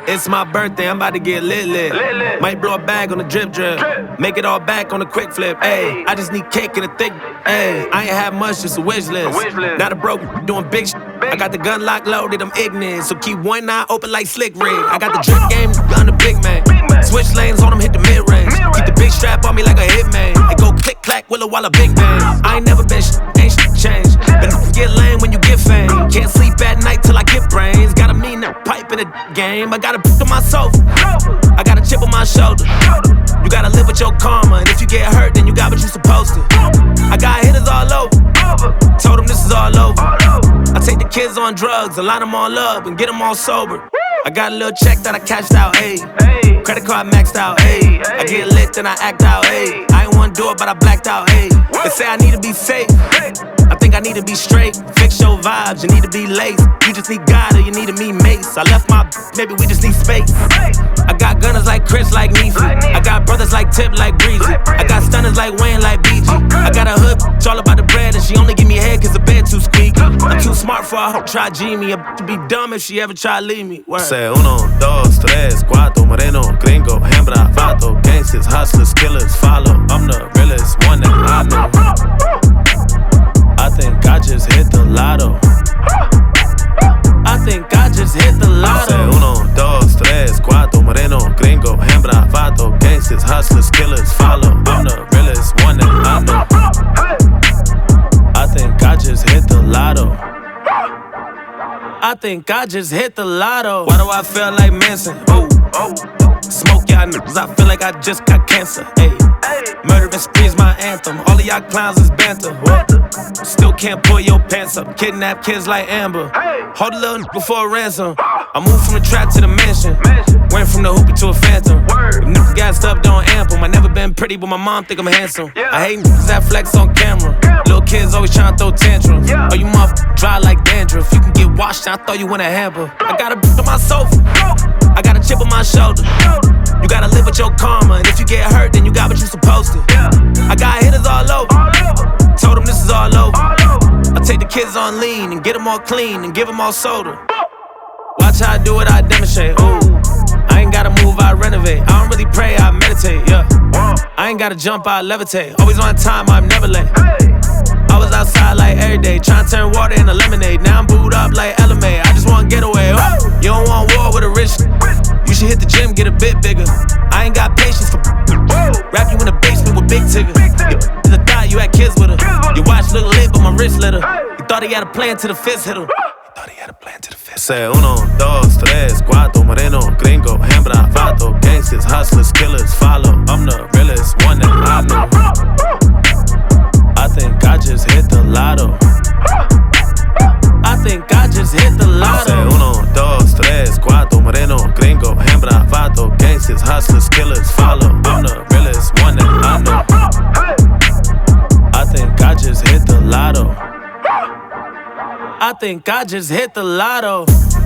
It's my birthday, I'm about to get lit. Might blow a bag on the drip. Make it all back on the quick flip. Ayy, I just need cake and a thick. Ayy, I ain't have much, just a wish list. Not a broke, doing big shit. I got the gun lock loaded, I'm ignorant. So keep one eye open like Slick Rick. I got the drip game, gun the big man. Switch lanes on them, hit the mid range. Keep the big strap on me like a hitman. It go click clack, Willow while a big bang. I ain't never been ain't shit changed. But get lame when you get fame. Can't sleep at night till I get brains. Got a mean that pipe in the game. I got a brick on my sofa. I got a chip on my shoulder. You gotta live with your karma, and if you get hurt, then you got what you supposed to. I got hitters all over. Told them this is all over. I take the kids on drugs, I line them all up and get them all sober. I got a little check that I cashed out, ayy. Credit card maxed out, ayy. I get lit, then I act out, ayy. I ain't wanna do it, but I blacked out, ayy. They say I need to be safe. I think I need to be straight. Fix your vibes, you need to be laced. You just need God or you need to meet mates. I left my maybe we just need space. I got gunners like Chris, like Neefy. I got brothers like Tip, like Breezy. I got stunners like Wayne, like BG. I got a hood, it's all about the bread, and she only give me head cause the bed too squeaky. I'm too smart for her, try G me. A to be dumb if she ever try leave me. Word. Say 1, 2, 3, 4, moreno, gringo, hembra, vato, gangsters, hustlers, killers, follow. I'm the realest one that I know. I think I just hit the lotto. I think I just hit the lotto. Say 1, 2, 3, 4, moreno, gringo, hembra, vato, gangsters, hustlers, killers, follow. I'm the realest one that I know. I think I just hit the lotto. I think I just hit the lotto. Why do I feel like Manson? Oh, smoke y'all niggas, I feel like I just got cancer. Ayy, murder spree's my anthem. All of y'all clowns is banter. Still can't pull your pants up. Kidnap kids like Amber. Hold a little before a ransom. I moved from the trap to the mansion. Went from the hoopy to a phantom. If niggas gassed up, don't amp 'em. I never been pretty, but my mom think I'm handsome. I hate niggas that flex on camera. Little kids always tryna throw tantrums. Oh, you motherfuckers dry like dandruff. You can get washed, I throw you in a hamper. I got a brick on my sofa. I got a chip on my shoulder. You gotta live with your karma, and if you get hurt, then you got what you supposed to. I got hitters all over. Told them this is all over. I take the kids on lean and get them all clean and give them all soda. Watch how I do it, I demonstrate. Ooh, I ain't gotta move, I renovate. I don't really pray, I meditate. Yeah, I ain't gotta jump, I levitate. Always on time, I'm never late. I was outside like every day, trying to turn water into lemonade. Now I'm booed up like LMA. I just want getaway. Oh, you don't want war with a rich. You should hit the gym, get a bit bigger. I ain't got patience for wrap you in the basement with big tiggers. You thought you had kids with her. Your watch look lit, but my wrist lit her. You thought he had a plan till the fist hit him. Say 1, 2, 3, 4, moreno, gringo, hembra, vato, gangsters, hustlers, killers, follow. I'm the realest one that I know. I think I just hit the lotto. I think I just hit the lotto. Say 1, 2, 3, 4, moreno, gringo, hembra, vato, gangsters, hustlers, killers, follow. I'm the realest one that I know. I think I just hit the lotto. I think I just hit the lotto.